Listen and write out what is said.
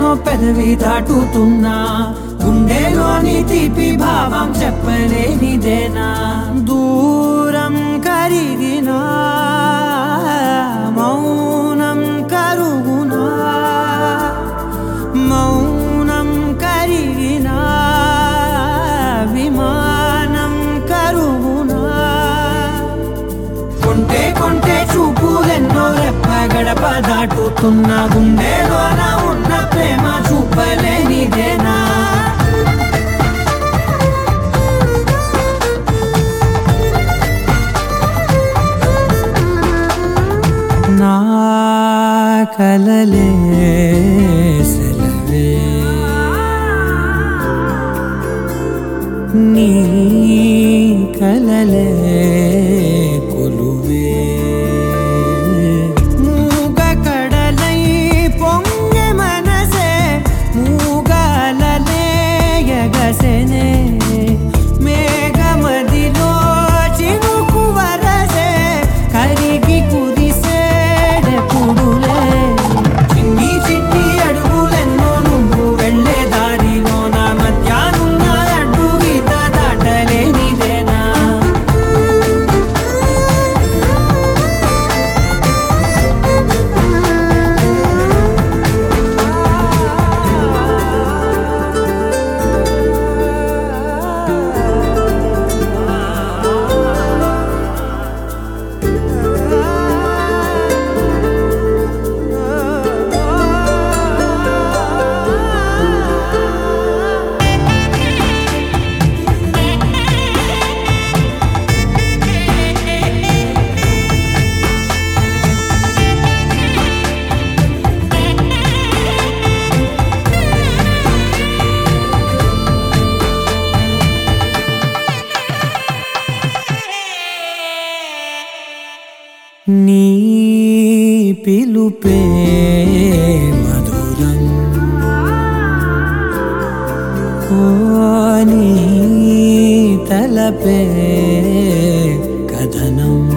క్షణాలెన్నో పెదవి దాటుతున్నా గుండెలోని తీపి భావం చెప్పలేనిదేనా దూరం కరిగినా మౌనం కరుగునా మౌనం కరిగినా విమానం కరుగునా కొంటే కొంటే చూపులెన్నో రెప్ప గడప దాటుతున్న గుండెలోన ఉన్న ప్రేమ చూపలేనిదేనా నా కలలే సెలవే నీ కలలే కొలువే మూగ కడలై పొంగె మనసే మూగలలే ఎగసెనే మేఘమదిలో చినుకు వరసే కరిగి కురిసేడెప్పుడులే చిన్ని చిన్ని అడుగులెన్నో నువ్వు వెళ్ళే దారిలో నా మధ్యాహ్నున్న అడ్డు గీత దాటలేనిదేనా నీ పిలుపే మధురం ఓ నీ తలపే కథనం